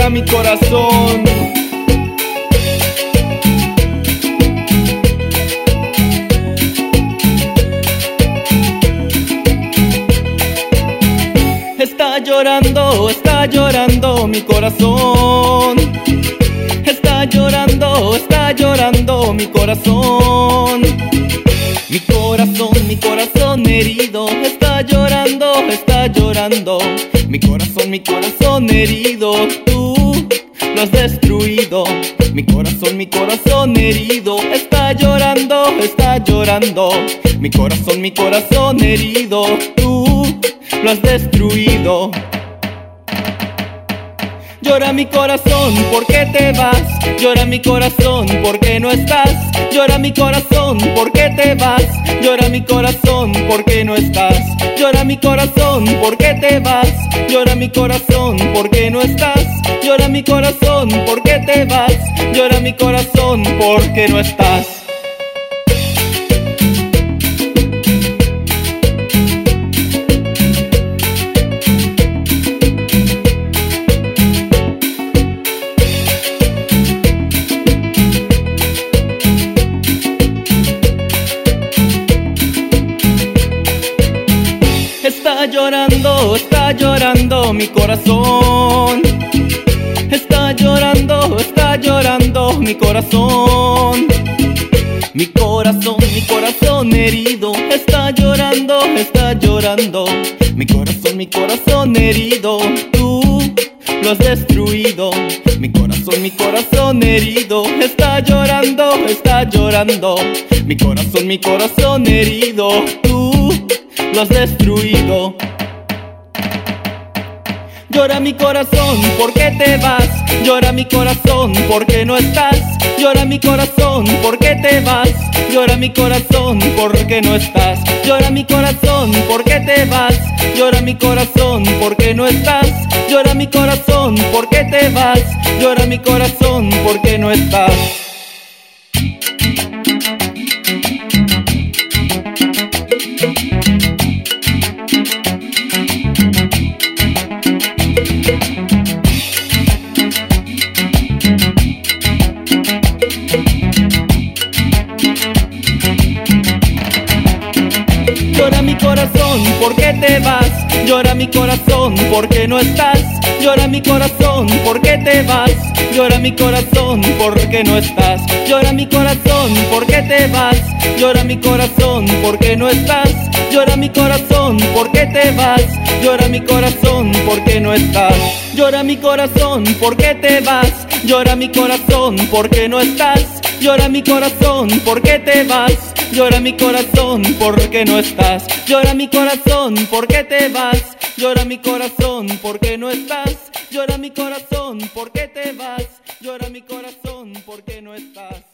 llora mi corazón. Está llorando mi corazón. Está llorando mi corazón. Mi corazón herido. Está llorando mi corazón herido. Tú lo has destruido. Mi corazón herido. Está llorando mi corazón herido. Tú lo has destruido. Llora mi corazón porque te vas. Llora mi corazón porque no estás. Llora mi corazón porque te vas. Llora mi corazón porque no estás. Llora mi corazón porque te vas. Llora mi corazón porque no estás. Llora mi corazón porque te vas. Llora mi corazón porque no estás. Está llorando mi corazón. Está llorando mi corazón. Mi corazón herido. Está llorando mi corazón herido. Tú lo has destruido. Mi corazón herido. Está llorando mi corazón herido. Tú lo has destruido. Llora mi corazón porque te vas. Llora mi corazón porque no estás. Llora mi corazón porque te vas. Llora mi corazón porque no estás. Llora mi corazón porque te vas. Llora mi corazón porque no estás. Llora mi corazón porque te vas. Llora mi corazón porque no estás. Llora mi corazón porque te vas. Llora mi corazón porque no estás. Llora mi corazón porque te vas. Llora mi corazón porque no estás. Llora mi corazón porque te vas. Llora mi corazón porque no estás. Llora mi corazón porque te vas. Llora mi corazón porque no estás. Llora mi corazón porque te vas. Llora mi corazón porque no estás. Llora mi corazón porque te vas. Llora mi corazón porque no estás. Llora mi corazón porque te vas. Llora mi corazón porque no estás. Llora mi corazón porque te vas. Llora mi corazón porque no estás.